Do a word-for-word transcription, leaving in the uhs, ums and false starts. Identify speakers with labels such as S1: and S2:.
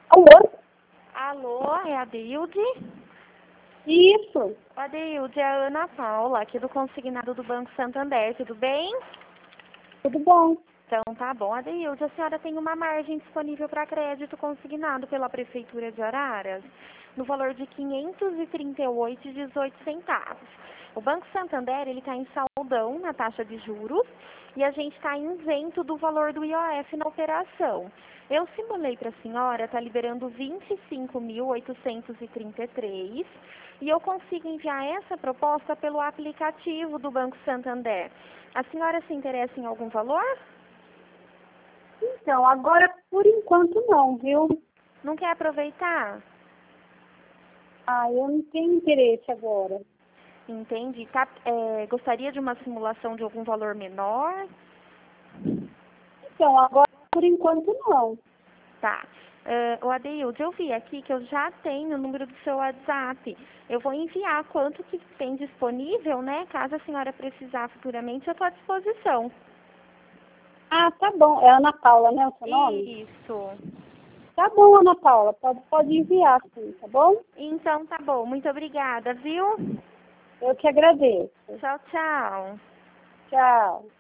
S1: Alô?
S2: Alô, é a Deilde?
S1: Isso.
S2: A Deilde é a Ana Paula, aqui do consignado do Banco Santander, tudo bem?
S1: Tudo bom?
S2: Então tá bom. Adeilde, a senhora tem uma margem disponível para crédito consignado pela Prefeitura de Araras, no valor de quinhentos e trinta e oito reais e dezoito centavos. O Banco Santander ele está em saldão na taxa de juros e a gente está isento do valor do I O F na operação. Eu simulei para a senhora, está liberando vinte e cinco mil oitocentos e trinta e três e eu consigo enviar essa proposta pelo aplicativo do Banco Santander. A senhora se interessa em algum valor?
S1: Então, agora por enquanto não, viu?
S2: Não quer aproveitar?
S1: Ah, eu não tenho interesse agora.
S2: Entendi. Tá, é, gostaria de uma simulação de algum valor menor?
S1: Então, agora por enquanto não.
S2: Tá. Uh, o Adeilde, eu vi aqui que eu já tenho o número do seu WhatsApp. Eu vou enviar quanto que tem disponível, né? Caso a senhora precisar futuramente, eu estou à disposição.
S1: Ah, tá bom. É Ana Paula, né, o seu nome?
S2: Isso.
S1: Tá bom, Ana Paula. Pode, pode enviar, sim, tá bom?
S2: Então tá bom. Muito obrigada, viu?
S1: Eu que agradeço.
S2: Tchau, tchau.
S1: Tchau.